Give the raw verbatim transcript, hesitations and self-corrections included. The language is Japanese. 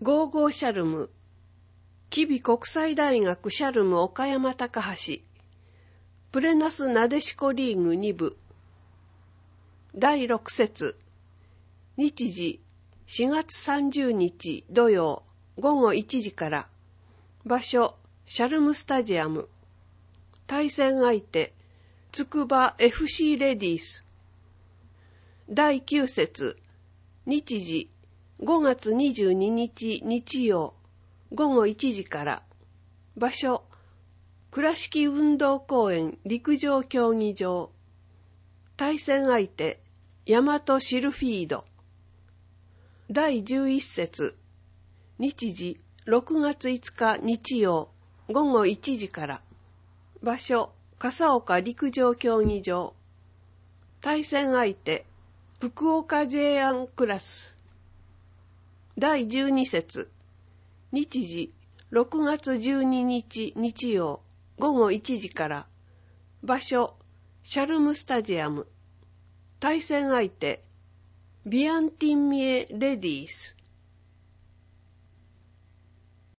ゴーゴーシャルム、吉備国際大学シャルム岡山高橋、プレナスなでしこリーグに部、だいろく節、日時しがつさんじゅうにち土曜ごごいちじから、場所シャルムスタジアム、対戦相手つくば エフシー レディース、だいきゅう節、日時ごがつにじゅうににち日曜ごごいちじから、場所倉敷運動公園陸上競技場、対戦相手大和シルフィード、だいじゅういち節、日時ろくがついつか日曜ごごいちじから、場所笠岡陸上競技場、対戦相手福岡 ジェイワン クラス、だいじゅうに節、日時ろくがつじゅうににち日曜ごごいちじから、場所シャルムスタジアム、対戦相手ビアンティンミエレディース、